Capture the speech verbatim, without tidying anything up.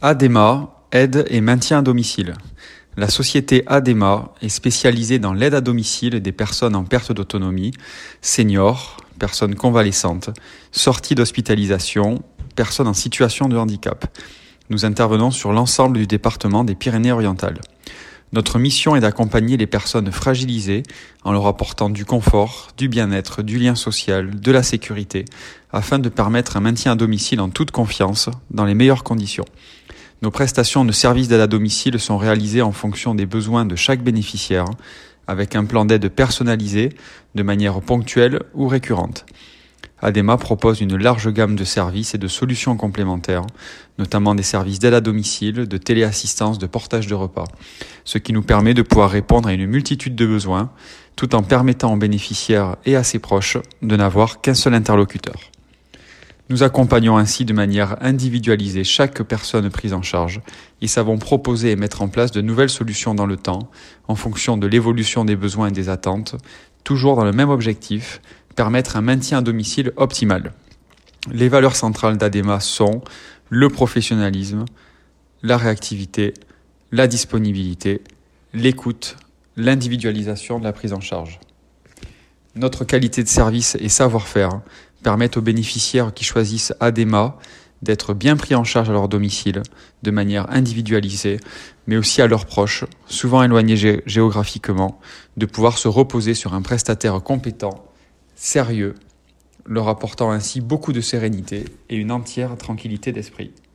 ADEMA, aide et maintien à domicile. La société ADEMA est spécialisée dans l'aide à domicile des personnes en perte d'autonomie, seniors, personnes convalescentes, sorties d'hospitalisation, personnes en situation de handicap. Nous intervenons sur l'ensemble du département des Pyrénées-Orientales. Notre mission est d'accompagner les personnes fragilisées en leur apportant du confort, du bien-être, du lien social, de la sécurité, afin de permettre un maintien à domicile en toute confiance, dans les meilleures conditions. Nos prestations de services d'aide à domicile sont réalisées en fonction des besoins de chaque bénéficiaire, avec un plan d'aide personnalisé, de manière ponctuelle ou récurrente. ADEMA propose une large gamme de services et de solutions complémentaires, notamment des services d'aide à domicile, de téléassistance, de portage de repas, ce qui nous permet de pouvoir répondre à une multitude de besoins, tout en permettant aux bénéficiaires et à ses proches de n'avoir qu'un seul interlocuteur. Nous accompagnons ainsi de manière individualisée chaque personne prise en charge et savons proposer et mettre en place de nouvelles solutions dans le temps, en fonction de l'évolution des besoins et des attentes, toujours dans le même objectif, permettre un maintien à domicile optimal. Les valeurs centrales d'ADEMA sont le professionnalisme, la réactivité, la disponibilité, l'écoute, l'individualisation de la prise en charge. Notre qualité de service et savoir-faire permettent aux bénéficiaires qui choisissent ADEMA d'être bien pris en charge à leur domicile, de manière individualisée, mais aussi à leurs proches, souvent éloignés gé- géographiquement, de pouvoir se reposer sur un prestataire compétent, sérieux, leur apportant ainsi beaucoup de sérénité et une entière tranquillité d'esprit.